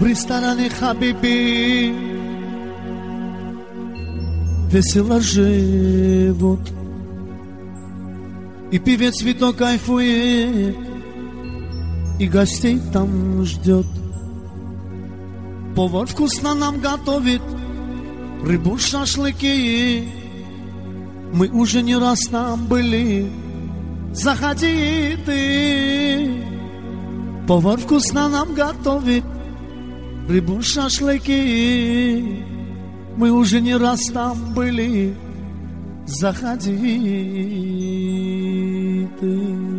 в ресторане Хабиби весело живут, и певец Вито кайфует, и гостей там ждет. Повар вкусно нам готовит рыбу, шашлыки. Мы уже не раз там были, заходи ты. Повар вкусно нам готовит рыбу, шашлыки. Мы уже не раз там были, заходи ты.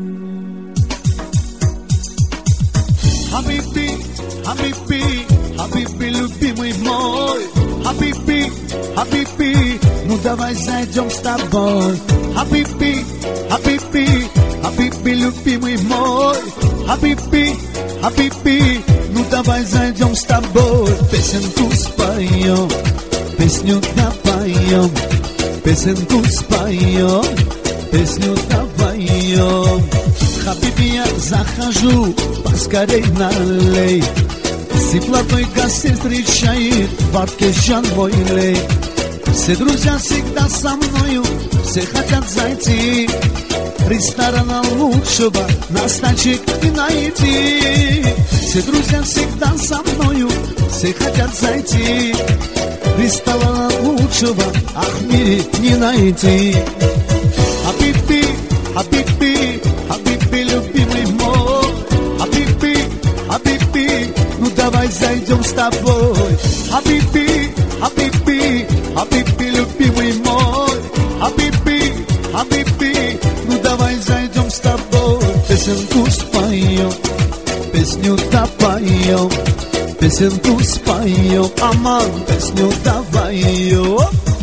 Хабиби, Хабиби, Хабиби, любимый мой. Хабиби, Хабиби, ну давай зайдем с тобой. Хабиби, Хабиби, Хабиби, любимый мой. Хабиби, Хабиби, ну давай зайдем с тобой. Песенку споем, песню допоем, песенку споем, песню допоем. Хабиби, я захожу, поскорей налей. Теплотой гостей встречает Баркешан мой лей. Все друзья всегда со мною, все хотят зайти. Ресторана лучшего на стачек не найти. Все друзья всегда со мною, все хотят зайти. Ресторана лучшего, ах, в мире не найти. Хабиби, Хабиби, Хабиби, любимый мой. Хабиби, Хабиби, ну давай зайдем с тобой. Хабиби, Хабиби, Хабиби, любимый мой. Хабиби, Хабиби, ну давай зайдем с тобой. Песенку споем, песню допоем, песенку споем, аман, песню допоем.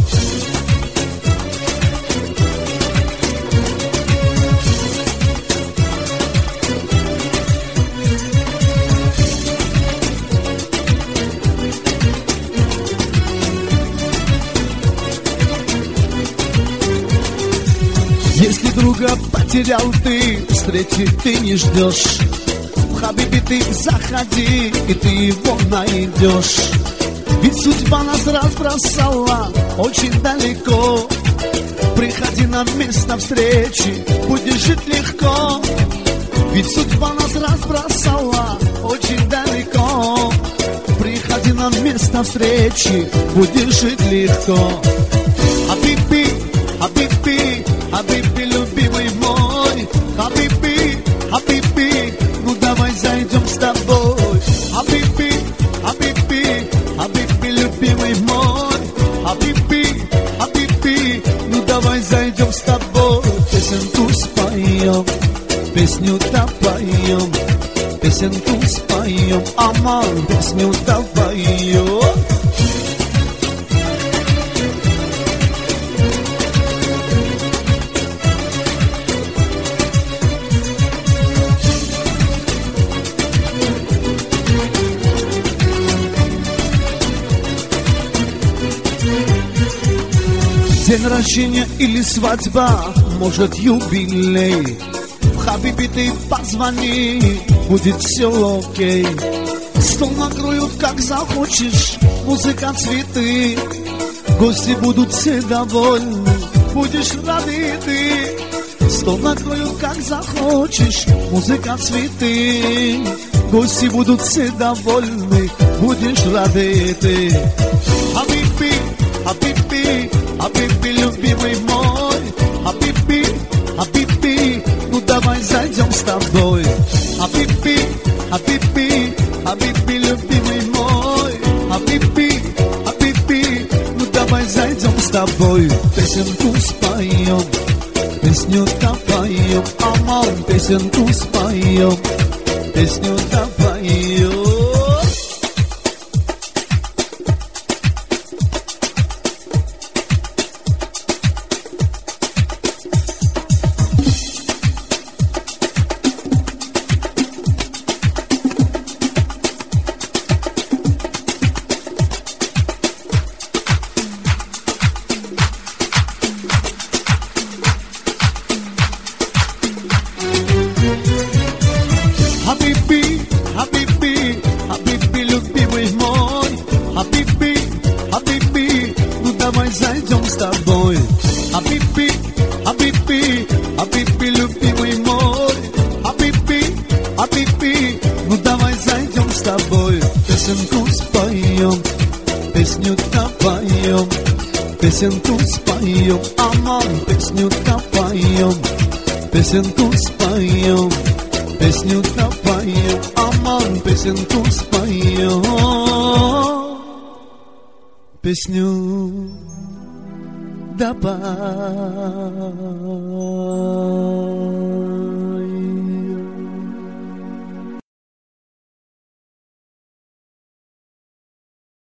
Если друга потерял ты, встретить ты не ждешь. Хабиби, ты заходи, и ты его найдешь. Ведь судьба нас разбросала очень далеко. Приходи на место встречи, будешь жить легко. Ведь судьба нас разбросала очень далеко. Приходи на место встречи, будешь жить легко. Хабиби, Хабиби, Хабиби, любимый мой. Хабиби, Хабиби, ну давай зайдем с тобой. Хабиби, Хабиби, Хабиби, любимый мой. Хабиби, Хабиби, ну давай зайдем с тобой. Песенку споем, песню допоем, песенку споем, аман, песню допоем. День рождения или свадьба, может юбилей. В Хабиби ты позвони, будет все окей. Стол накроют как захочешь, музыка, цветы. Гости будут все довольны, будешь рады ты. Стол накроют как захочешь, музыка, цветы. Гости будут все довольны, будешь рады ты. Хабиби, Хабиби, Хабиби, любимый мой. Хабиби, Хабиби, ну давай зайдем с тобой. Хабиби, Хабиби, Хабиби, любимый мой. Хабиби, Хабиби, ну давай зайдем с тобой. Песенку споем, песню допоем, аман, песенку споем, песню допоем. песенку споем, аман, песню-то поем, песенку споем, песню-то поем, аман, песенку споем, песню да поем.